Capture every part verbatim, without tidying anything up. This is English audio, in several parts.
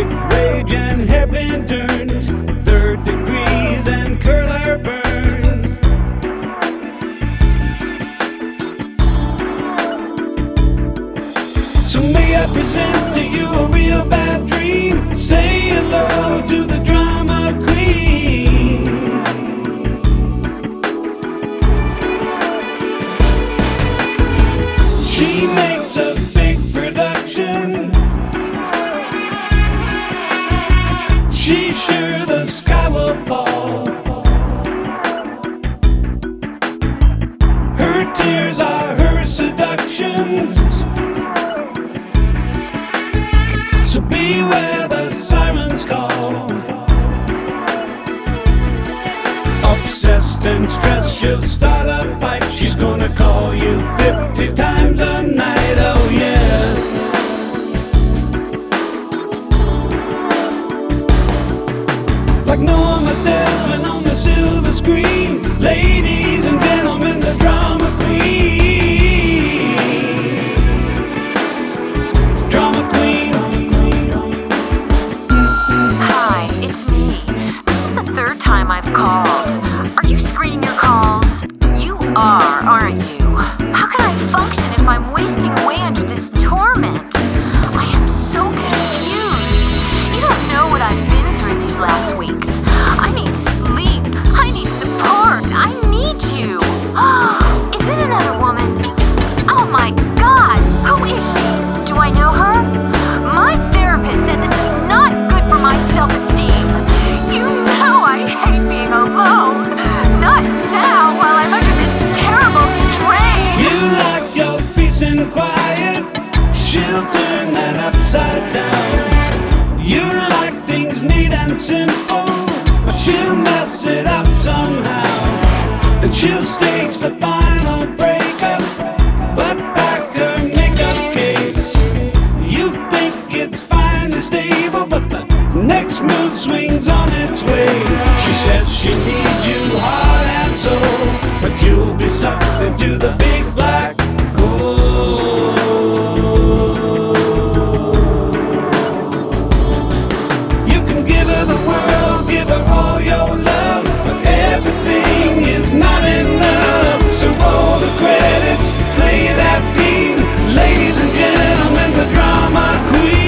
quick rage and hairpin turns, third degrees and curler burns. So may I present to you a real bad dream? Say hello to the drama queen. She makes a big production. She's sure the sky will fall. Her tears are her seductions. So beware the sirens call. Obsessed and stressed, she'll start a fight. She's gonna call you fifty times a night, oh yeah. Like Norma Desmond on the silver screen. Ladies and gentlemen, the drama queen. Drama queen. Hi, it's me. This is the third time I've called. Are you screening your calls? You are, aren't you? How can I function if I'm wasting away under this torment? I am so confused. You don't know what I've been through these last weeks. I need sleep. I need support. I need you. Is it another woman? Oh my God! Who is she? Do I know her? My therapist said this is not good for my self-esteem. You know I hate being alone. Not now while I'm under this terrible strain. You like your peace and quiet. She'll turn that upside down. You like things neat and simple, but she'll mess it up somehow. Then she'll stage the final breakup, but pack her makeup case. You think it's finally stable, but the next mood swings on its way. She says she needs you heart and soul, but you'll be sucked into the big black hole. You can give her the world, give her all your love, but everything is not enough. So roll the credits, play that theme. Ladies and gentlemen, the drama queen.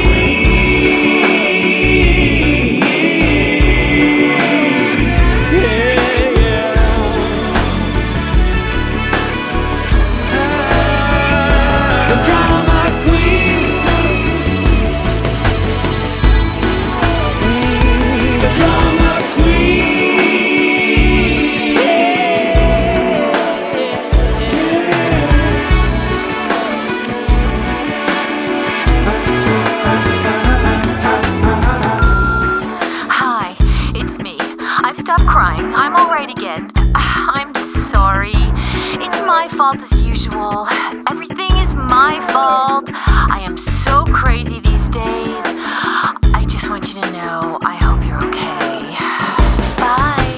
I'm all right again. I'm sorry. It's my fault as usual. Everything is my fault. I am so crazy these days. I just want you to know I hope you're okay. Bye.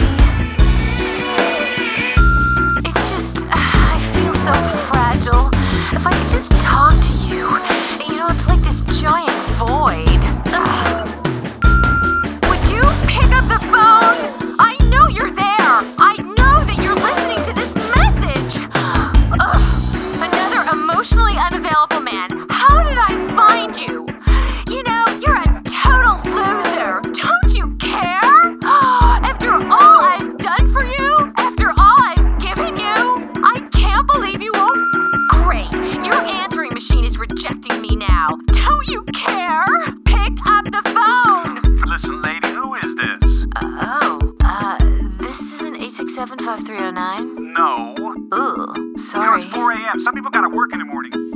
It's just, I feel so fragile. If I could just talk to you. You know, it's like this giant void. Ugh. Would you pick up the phone? I know you're there! I know that you're listening to this message! Ugh, another emotionally unavailable man. How did I find you? You know, you're a total loser. Don't you care? After all I've done for you, after all I've given you, I can't believe you won't. Great, your answering machine is rejecting me now. Don't you care? Pick up the phone! Listen, lady, who is this? Uh, oh. eight six seven, five three oh nine? No. Ooh, You know, sorry. it's four a.m. Some people gotta work in the morning.